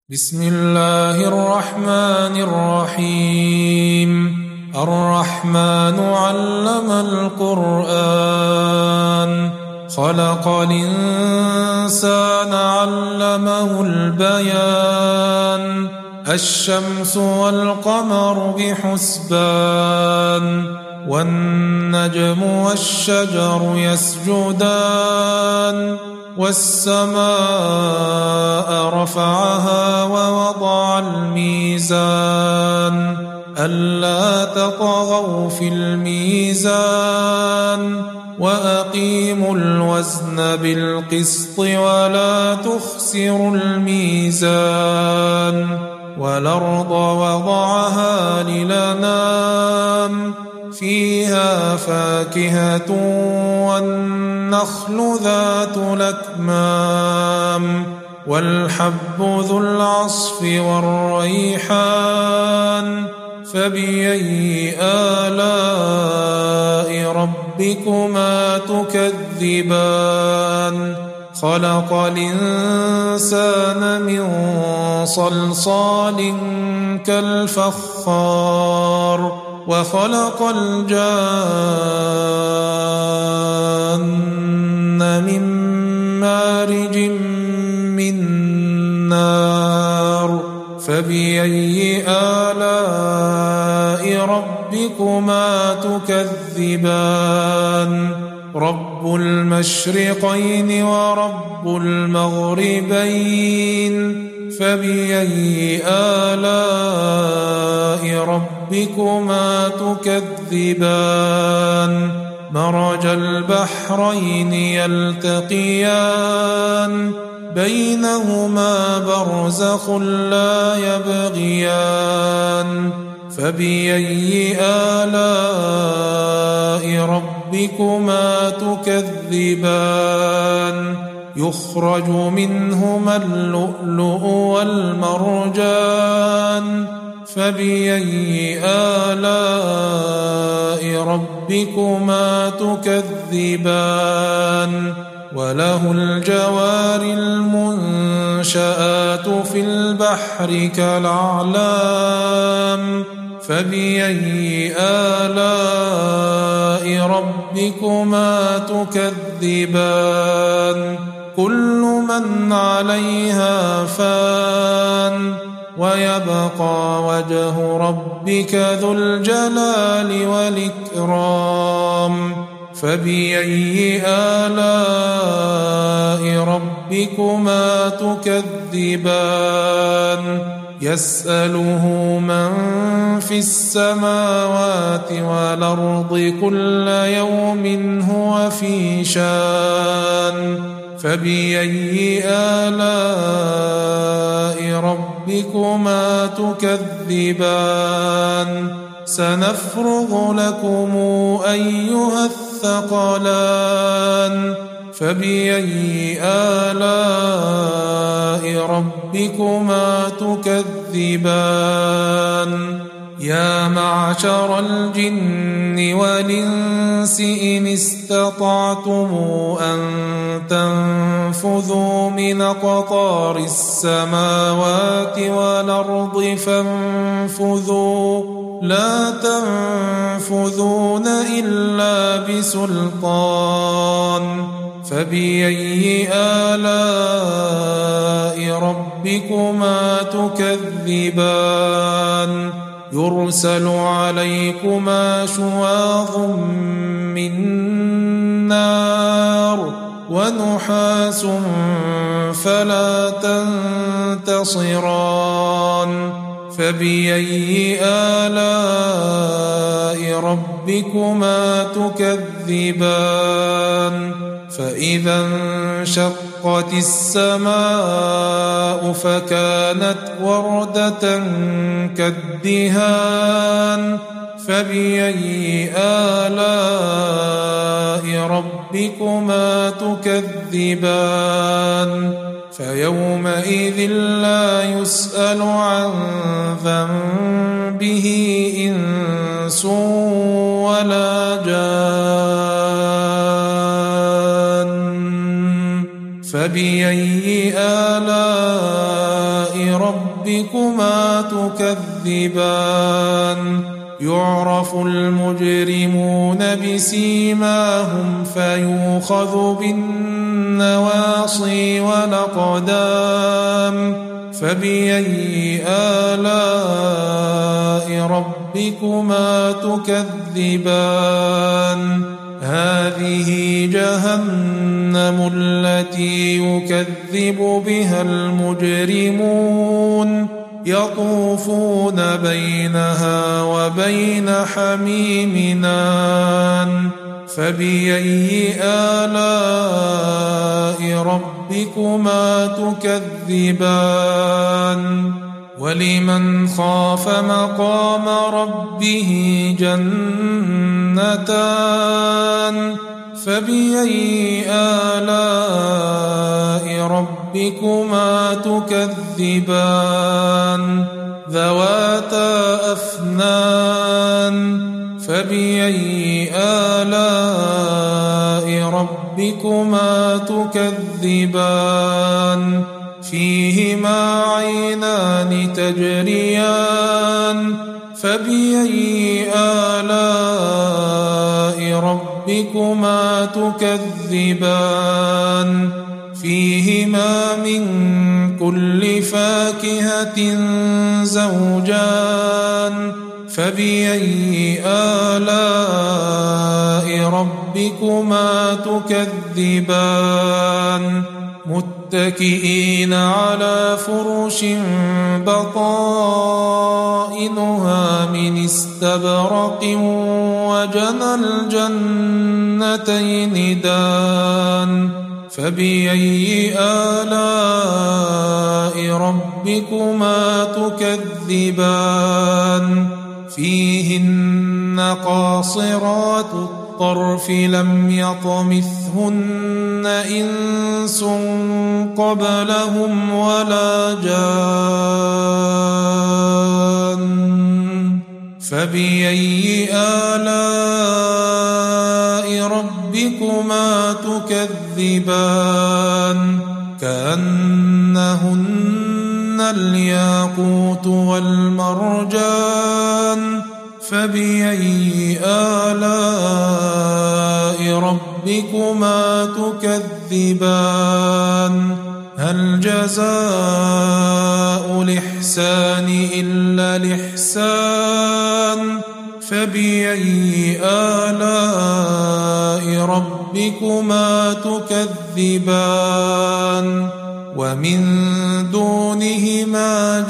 بسم الله الرحمن الرحيم الرحمن علم القرآن خلق الإنسان علمه البيان الشمس والقمر بحسبان والنجم والشجر يسجدان والسماء رفعها ووضع الميزان ألا تطغوا في الميزان وأقيموا الوزن بالقسط ولا تخسروا الميزان والأرض وضعها للأنام فيها فاكهة والنخل ذات الأكمام والحب ذو العصف والريحان فبأي آلاء ربكما تكذبان خلق الإنسان من صلصال كالفخار وخلق الجان من مارج من نار فبأي آلاء ربكما تكذبان رب المشرقين ورب المغربين فبأي آلاء ربكما تكذبان مرج البحرين يلتقيان بينهما برزخ لا يبغيان فبأي آلاء ربكما تكذبان يخرج منهما اللؤلؤ والمرجان فبأي آلاء ربكما تكذبان وله الجوار المنشآت في البحر كالأعلام فبأي آلاء ربكما تكذبان كل من عليها فان ويبقى وجه ربك ذو الجلال والإكرام فبأي آلاء ربكما تكذبان يسأله من في السماوات والأرض كل يوم هو في شان فبأي آلاء ربكما تكذبان سنفرغ لكم أيها الثقلان فبأي آلاء ربكما تكذبان يا معشر الجن والإنس إن استطعتم أن تنفذوا من أقطار السماوات والأرض فانفذوا لا تنفذون إلا بسلطان فبأي آلاء ربكما تكذبان يرسل عليكما شواظ من نار ونحاس فلا تنتصران فبأي آلاء ربكما تكذبان فإذا انشقت السماء فكانت وردة كالدهان فبأي آلاء ربكما تكذبان فيومئذ لا يسأل عن ذنبه إنس ولا جان فبأي آلاء ربكما تكذبان يعرف المجرمون بسيماهم فيؤخذ بالنواصي والأقدام فبأي آلاء ربكما تكذبان هذه جهنم التي يكذب بها المجرمون يطوفون بينها وبين حميم آن فبأي آلاء ربكما تكذبان ولمن خاف مقام ربه جنتان فبأي آلاء ربكما تكذبان ذواتا أفنان فبأي آلاء ربكما تكذبان فيهما عينان تجريان فبأي آلاء ربكما تكذبان فيهما من كل فاكهة زوجان فبأي آلاء ربكما تكذبان متكئين على فرش بطائنها من استبرق وجنى الجنتين دان فبأي آلاء ربكما تكذبان فيهن قاصرات الطرف لم يطمثهن إنس قبلهم ولا جان فبأي آلاء ربكما تكذبان كأنهن الياقوت والمرجان فبأي آلاء ربكما تكذبان هل جزاء الإحسان إلا الإحسان فبأي آلاء ربكما تكذبان ومن دونهما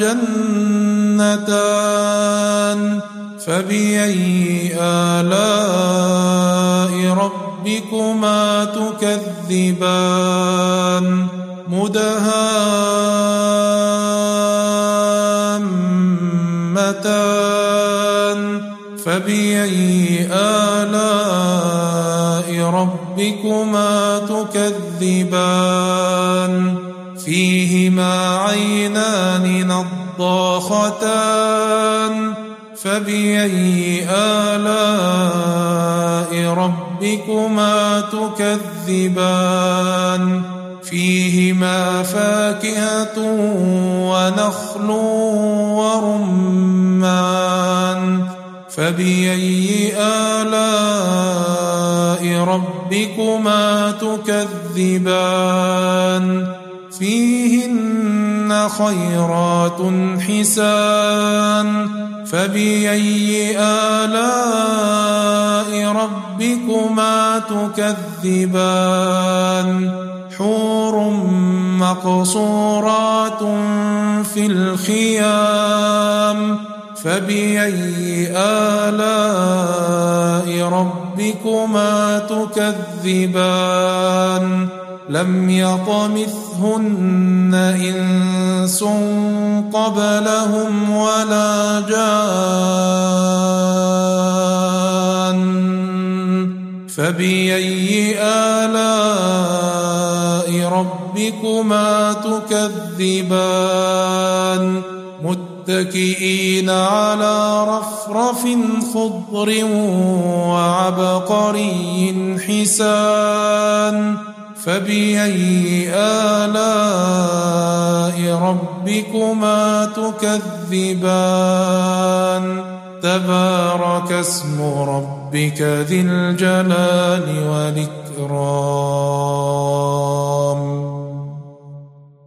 جنتان فبأي آلاء ربكما تكذبان مدهامتان فبأي آلاء ربكما تكذبان فيهما عينان نضاختان فبأي آلاء ربكما تكذبان فيهما فاكهة ونخل ورمان فبأي آلاء ربكما تكذبان فيهن خيرات حسان فبأي آلاء ربكما تكذبان حور مقصورات في الخيام فبأي آلاء ربكما تكذبان لم يطمثهن إنس قبلهم ولا جان فبأي آلاء ربكما تكذبان متكئين على رفرف خضر وعبقري حسان فبأي آلاء ربكما ربكما تكذبان تبارك اسم ربك ذي الجلال والإكرام